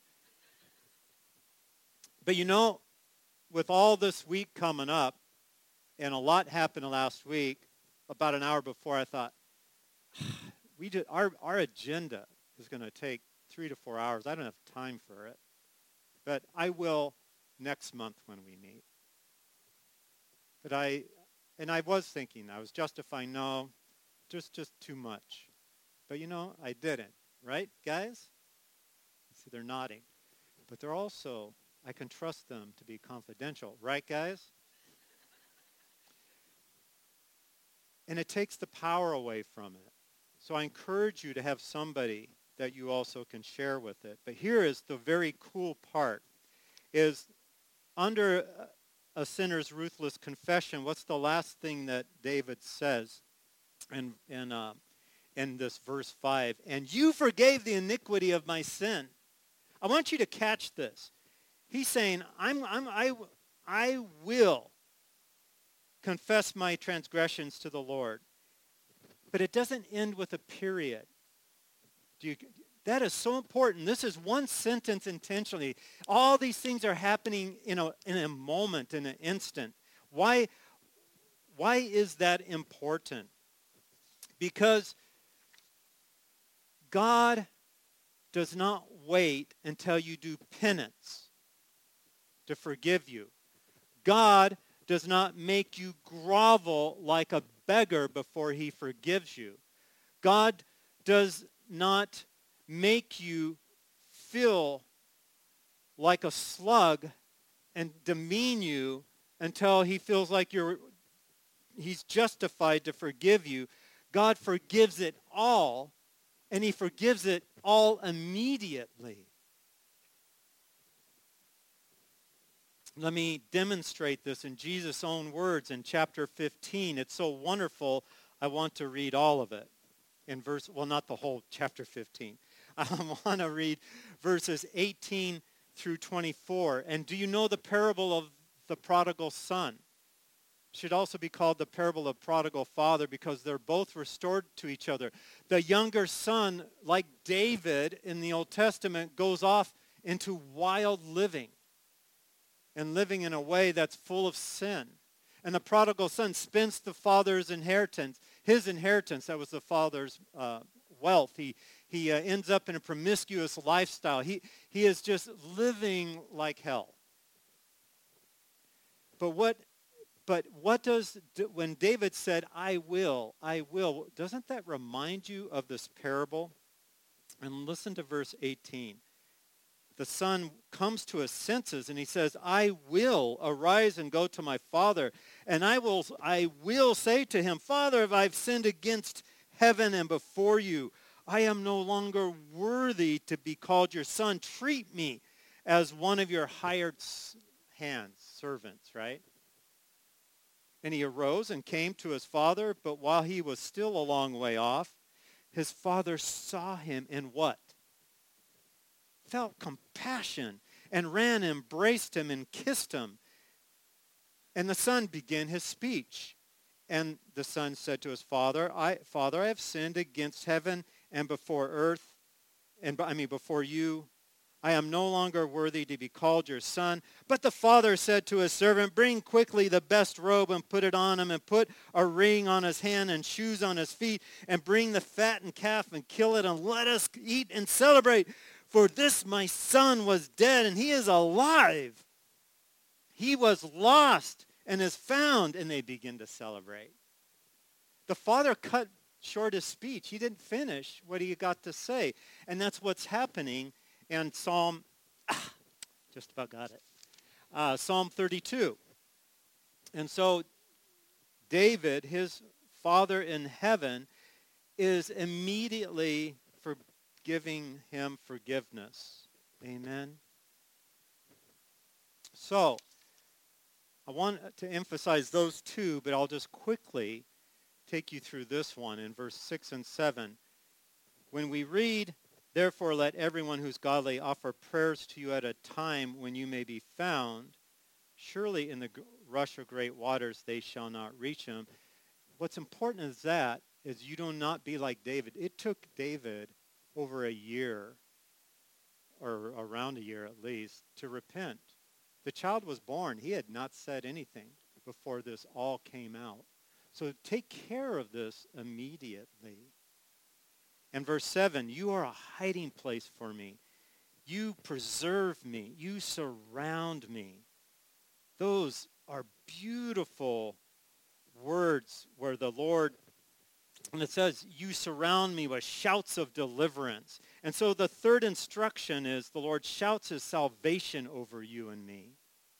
[SPEAKER 1] But you know, with all this week coming up, and a lot happened last week, about an hour before, I thought, our agenda is going to take 3 to 4 hours. I don't have time for it. But I will next month when we meet. But I was thinking, I was justifying, no, just too much. But you know, I didn't, right, guys? See, they're nodding. But they're also, I can trust them to be confidential, right, guys? And it takes the power away from it. So I encourage you to have somebody that you also can share with it. But here is the very cool part, is under a sinner's ruthless confession, what's the last thing that David says in this verse 5? And you forgave the iniquity of my sin. I want you to catch this. He's saying, I will confess my transgressions to the Lord. But it doesn't end with a period. That is so important. This is one sentence intentionally. All these things are happening in a moment, in an instant. Why is that important? Because God does not wait until you do penance to forgive you. God does not make you grovel like a beggar before he forgives you. God does not make you feel like a slug and demean you until he feels like he's justified to forgive you. God forgives it all, and he forgives it all immediately. Let me demonstrate this in Jesus' own words in chapter 15. It's so wonderful, I want to read all of it. Not the whole chapter 15. I want to read verses 18 through 24. And do you know the parable of the prodigal son? It should also be called the parable of prodigal father because they're both restored to each other. The younger son, like David in the Old Testament, goes off into wild living and living in a way that's full of sin. And the prodigal son spends the father's inheritance, his inheritance, that was the father's wealth. He ends up in a promiscuous lifestyle. He is just living like hell. But what does, when David said, I will, doesn't that remind you of this parable? And listen to verse 18. The son comes to his senses and he says, I will arise and go to my father, and I will say to him, Father, if I've sinned against heaven and before you, I am no longer worthy to be called your son. Treat me as one of your hired hands, servants, right? And he arose and came to his father, but while he was still a long way off, his father saw him and what? Felt compassion and ran, embraced him, and kissed him. And the son began his speech. And the son said to his father, Father, I have sinned against heaven and before earth, before you. I am no longer worthy to be called your son. But the father said to his servant, bring quickly the best robe and put it on him, and put a ring on his hand and shoes on his feet, and bring the fattened calf and kill it, and let us eat and celebrate. For this my son was dead, and he is alive. He was lost and is found. And they begin to celebrate. The father cut short his speech. He didn't finish what he got to say. And that's what's happening in Psalm, just about got it, Psalm 32. And so David, his father in heaven, is immediately giving him forgiveness. Amen. So, I want to emphasize those two, but I'll just quickly take you through this one in verse 6 and 7. When we read, therefore let everyone who's godly offer prayers to you at a time when you may be found. Surely in the rush of great waters they shall not reach him. What's important is you do not be like David. It took David over a year, or around a year at least, to repent. The child was born. He had not said anything before this all came out. So take care of this immediately. And verse 7, you are a hiding place for me. You preserve me. You surround me. Those are beautiful words where the Lord, and it says, you surround me with shouts of deliverance. And so the third instruction is the Lord shouts his salvation over you and me.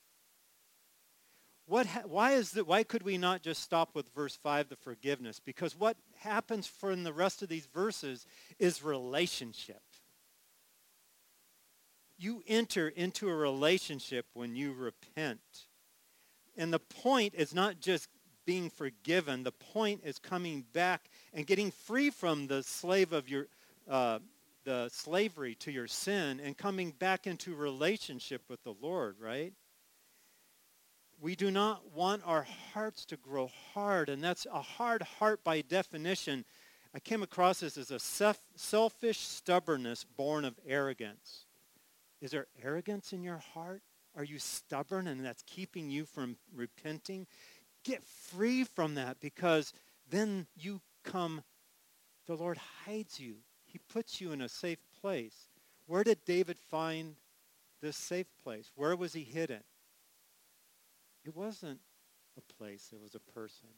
[SPEAKER 1] Why could we not just stop with verse 5, the forgiveness? Because what happens from the rest of these verses is relationship. You enter into a relationship when you repent. And the point is not just being forgiven. The point is coming back and getting free from the the slavery to your sin and coming back into relationship with the Lord, right? We do not want our hearts to grow hard, and that's a hard heart by definition. I came across this as a selfish stubbornness born of arrogance. Is there arrogance in your heart? Are you stubborn and that's keeping you from repenting? Get free from that, because then the Lord hides you. He puts you in a safe place. Where did David find this safe place? Where was he hidden? It wasn't a place, it was a person.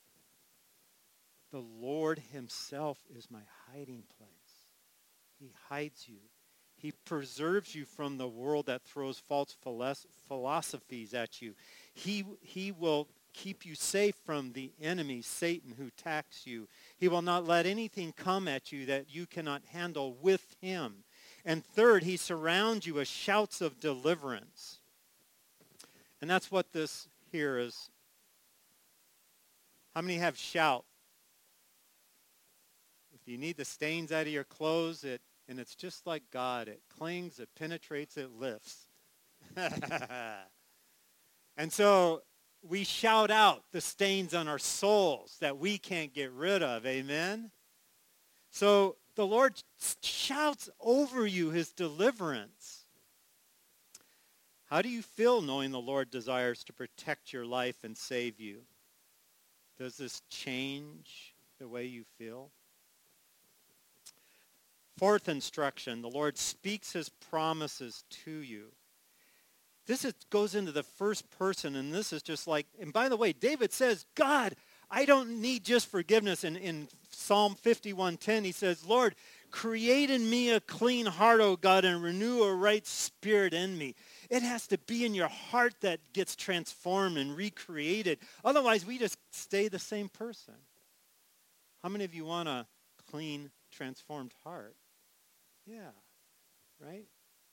[SPEAKER 1] The Lord himself is my hiding place. He hides you. He preserves you from the world that throws false philosophies at you. He will keep you safe from the enemy, Satan, who attacks you. He will not let anything come at you that you cannot handle with him. And third, he surrounds you with shouts of deliverance. And that's what this here is. How many have shout? If you need the stains out of your clothes, and it's just like God. It clings, it penetrates, it lifts. And so we shout out the stains on our souls that we can't get rid of. Amen? So the Lord shouts over you his deliverance. How do you feel knowing the Lord desires to protect your life and save you? Does this change the way you feel? Fourth instruction, the Lord speaks his promises to you. This goes into the first person, and this is just like, and by the way, David says, God, I don't need just forgiveness. In Psalm 51:10, he says, Lord, create in me a clean heart, O God, and renew a right spirit in me. It has to be in your heart that gets transformed and recreated. Otherwise, we just stay the same person. How many of you want a clean, transformed heart? Yeah, right?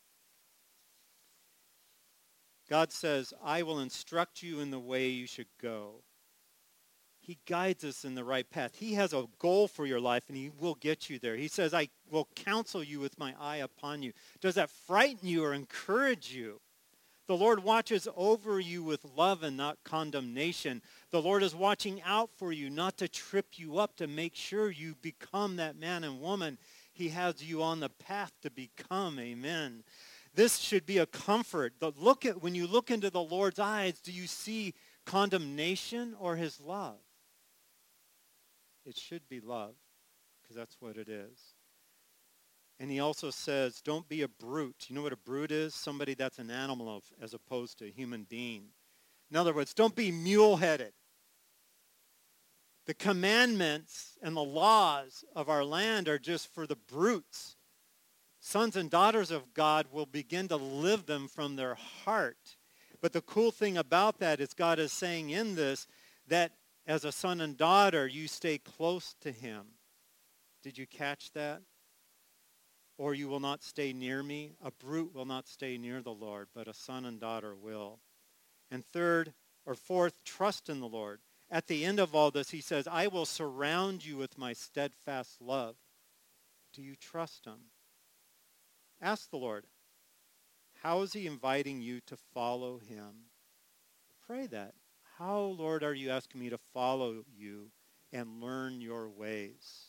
[SPEAKER 1] God says, I will instruct you in the way you should go. He guides us in the right path. He has a goal for your life, and he will get you there. He says, I will counsel you with my eye upon you. Does that frighten you or encourage you? The Lord watches over you with love and not condemnation. The Lord is watching out for you, not to trip you up, to make sure you become that man and woman he has you on the path to become. Amen. This should be a comfort. When you look into the Lord's eyes, do you see condemnation or his love? It should be love, because that's what it is. And he also says, don't be a brute. You know what a brute is? Somebody that's an animal as opposed to a human being. In other words, don't be mule-headed. The commandments and the laws of our land are just for the brutes. Sons and daughters of God will begin to live them from their heart. But the cool thing about that is God is saying in this that as a son and daughter, you stay close to him. Did you catch that? Or you will not stay near me. A brute will not stay near the Lord, but a son and daughter will. And third or fourth, trust in the Lord. At the end of all this, he says, I will surround you with my steadfast love. Do you trust him? Ask the Lord, how is he inviting you to follow him? Pray that. How, Lord, are you asking me to follow you and learn your ways?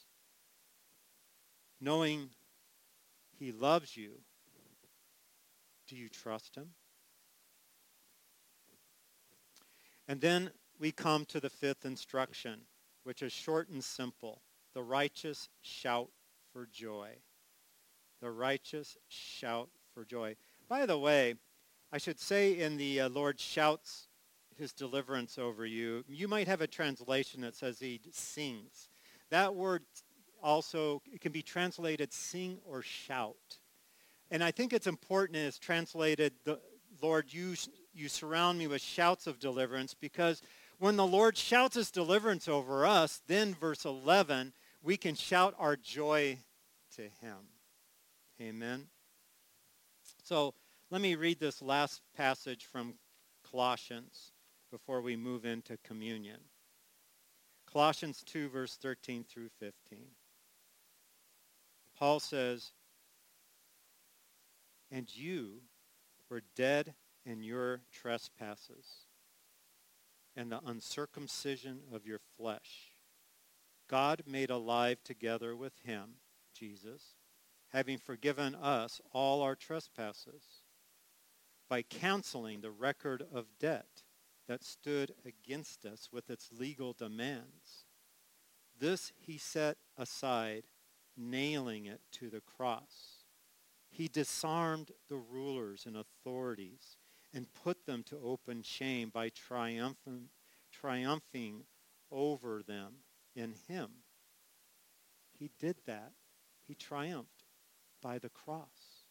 [SPEAKER 1] Knowing he loves you, do you trust him? And then we come to the fifth instruction, which is short and simple. The righteous shout for joy. The righteous shout for joy. By the way, I should say in the Lord shouts his deliverance over you, you might have a translation that says he sings. That word also, it can be translated sing or shout. And I think it's important it's translated, Lord, you surround me with shouts of deliverance, because when the Lord shouts his deliverance over us, then verse 11, we can shout our joy to him. Amen. So let me read this last passage from Colossians before we move into communion. Colossians 2, verse 13 through 15. Paul says, and you were dead in your trespasses and the uncircumcision of your flesh. God made alive together with him, Jesus, having forgiven us all our trespasses by canceling the record of debt that stood against us with its legal demands. This he set aside, nailing it to the cross. He disarmed the rulers and authorities and put them to open shame by triumphing over them in him. He did that. He triumphed by the cross.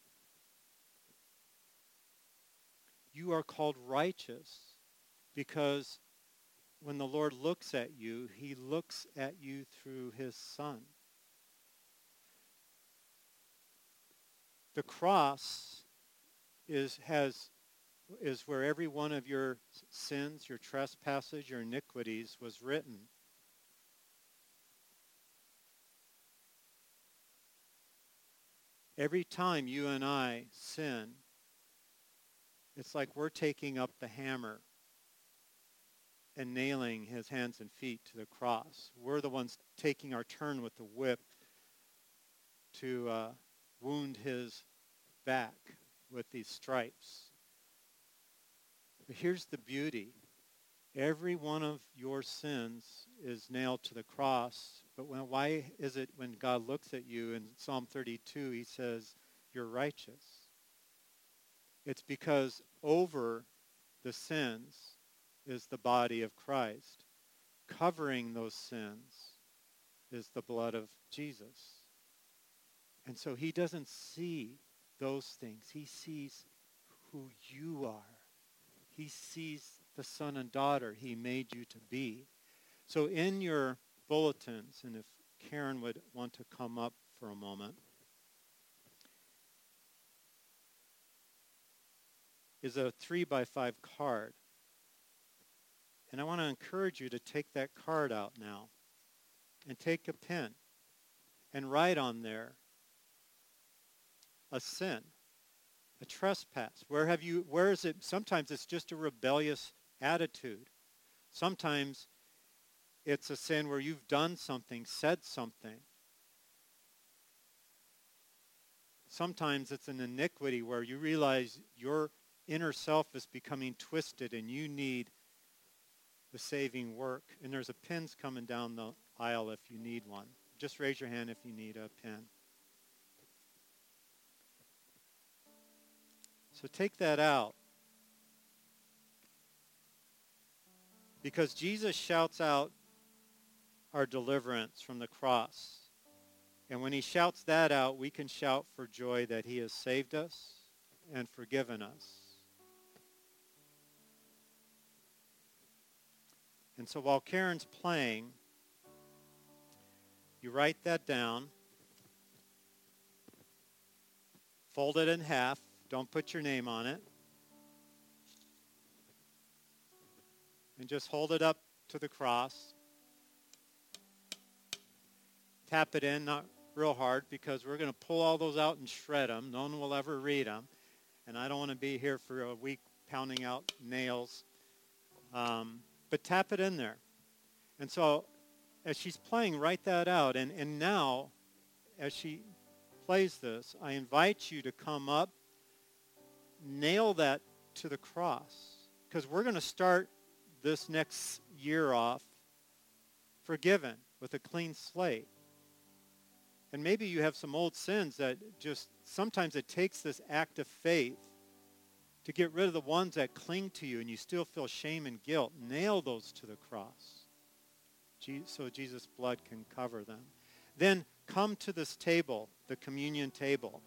[SPEAKER 1] You are called righteous because when the Lord looks at you, he looks at you through his Son. The cross is where every one of your sins, your trespasses, your iniquities was written. Every time you and I sin, it's like we're taking up the hammer and nailing his hands and feet to the cross. We're the ones taking our turn with the whip to wound his back with these stripes. But here's the beauty. Every one of your sins is nailed to the cross. But why is it when God looks at you in Psalm 32, he says, you're righteous? It's because over the sins is the body of Christ. Covering those sins is the blood of Jesus. And so he doesn't see those things. He sees who you are. He sees the son and daughter he made you to be. So in your bulletins, and if Karen would want to come up for a moment, is a 3x5 card. And I want to encourage you to take that card out now and take a pen and write on there a sin, a trespass. Where is it? Sometimes it's just a rebellious attitude. Sometimes it's a sin where you've done something, said something. Sometimes it's an iniquity where you realize your inner self is becoming twisted and you need the saving work. And there's a pins coming down the aisle if you need one. Just raise your hand if you need a pen. So take that out. Because Jesus shouts out our deliverance from the cross. And when he shouts that out, we can shout for joy that he has saved us and forgiven us. And so while Karen's playing, You write that down. Fold it in half. Don't put your name on it. And just hold it up to the cross. Tap it in, not real hard, because we're going to pull all those out and shred them. No one will ever read them. And I don't want to be here for a week pounding out nails. But tap it in there. And so as she's playing, write that out. And now, as she plays this, I invite you to come up, nail that to the cross. Because we're going to start this next year off forgiven with a clean slate. And maybe you have some old sins that just, sometimes it takes this act of faith to get rid of the ones that cling to you and you still feel shame and guilt. Nail those to the cross so Jesus' blood can cover them. Then come to this table, the communion table,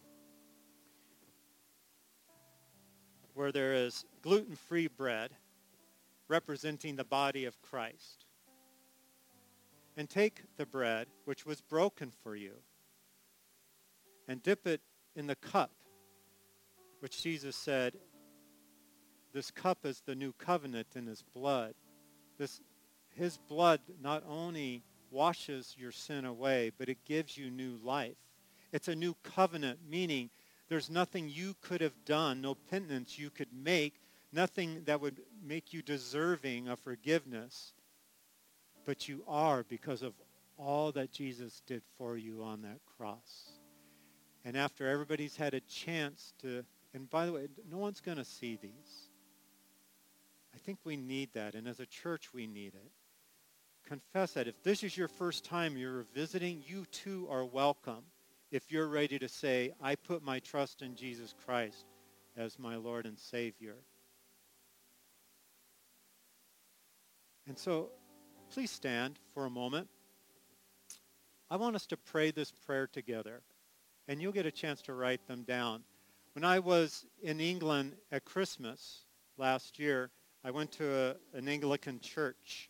[SPEAKER 1] where there is gluten-free bread representing the body of Christ. And take the bread, which was broken for you, and dip it in the cup, which Jesus said, this cup is the new covenant in his blood. His blood not only washes your sin away, but it gives you new life. It's a new covenant, meaning there's nothing you could have done, no penance you could make, nothing that would make you deserving of forgiveness. But you are, because of all that Jesus did for you on that cross. And after everybody's had a chance to, and by the way, no one's going to see these. I think we need that, and as a church we need it. Confess that. If this is your first time you're visiting, you too are welcome. If you're ready to say, I put my trust in Jesus Christ as my Lord and Savior. And so, please stand for a moment. I want us to pray this prayer together, and you'll get a chance to write them down. When I was in England at Christmas last year, I went to an Anglican church,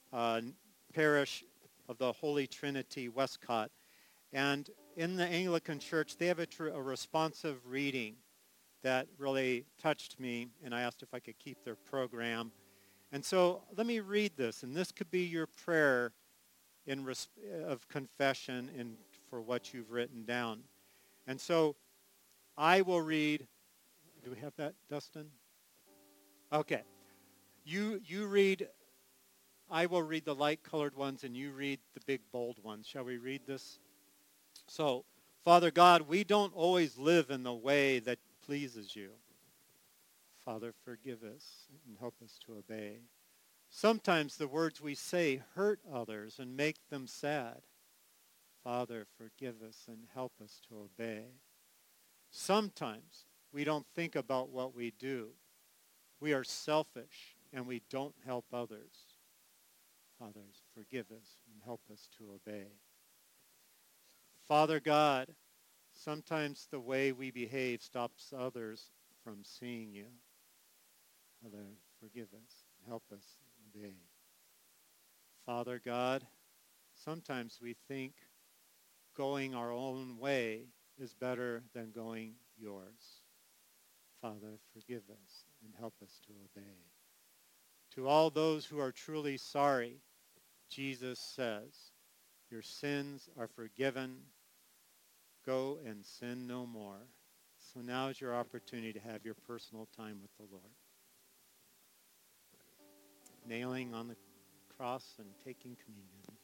[SPEAKER 1] parish of the Holy Trinity, Westcott. And in the Anglican church, they have a responsive reading that really touched me, and I asked if I could keep their program. And so let me read this, and this could be your prayer of confession and for what you've written down. And so I will read. Do we have that, Dustin? Okay. You read. I will read the light-colored ones, and you read the big, bold ones. Shall we read this? So, Father God, we don't always live in the way that pleases you. Father, forgive us and help us to obey. Sometimes the words we say hurt others and make them sad. Father, forgive us and help us to obey. Sometimes we don't think about what we do. We are selfish and we don't help others. Father, forgive us and help us to obey. Father God, sometimes the way we behave stops others from seeing you. Father, forgive us and help us obey. Father God, sometimes we think going our own way is better than going yours. Father, forgive us and help us to obey. To all those who are truly sorry, Jesus says, your sins are forgiven. Go and sin no more. So now is your opportunity to have your personal time with the Lord. Nailing on the cross and taking communion.